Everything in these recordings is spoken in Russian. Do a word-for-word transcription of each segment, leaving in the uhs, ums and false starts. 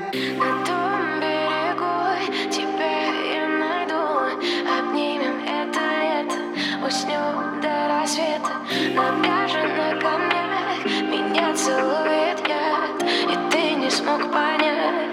На том берегу тебя я найду. Обнимем это лето, уснем до рассвета. На пляже, на камнях меня целует яд, и ты не смог понять.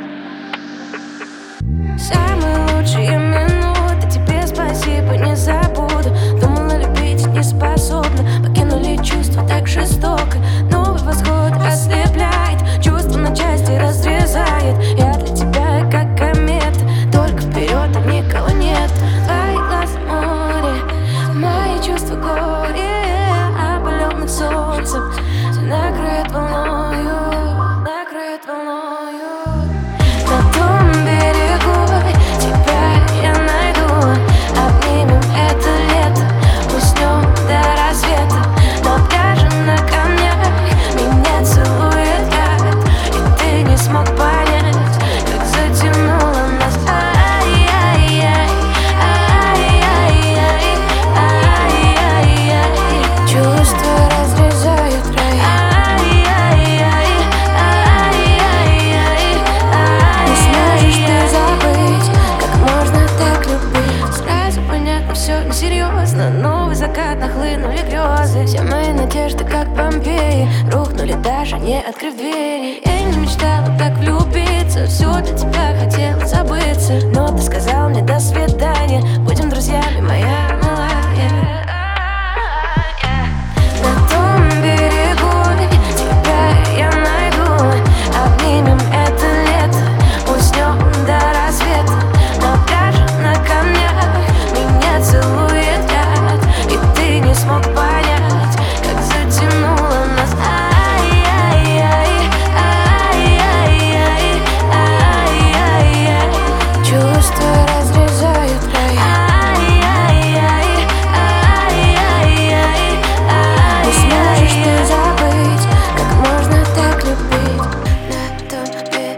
Самые лучшие минуты, тебе спасибо не забуду. Думала, любить не способна, покинули чувства так жестоко. Новый восход ослепляет, чувство на части разрезает. Я для тебя как комета, только вперед, а никого нет. Твои глаза море, мои чувства горе, опаленных солнцем накроет волною, накроет волною. На том берегу тебя я найду. Обнимем это лето, уснем до рассвета. На пляже, на камнях меня целует яд, и ты не смог понять, как затянуло нас. Ай-яй-яй, ай-яй-яй, ай-яй-яй. Чувства разрезают рай. Ай-яй-яй, ай-яй-яй, ай-яй. Не сможешь ты забыть, как можно так любить. Сразу понятно, все несерьезно. Новый закат, нахлынули грезы. Все мои надежды, как Помпеи, рухнули, даже не открыв двери. Я не мечтала так влюбиться, все для тебя хотела забыться, но ты сказал мне до свидания, будем друзьями, моя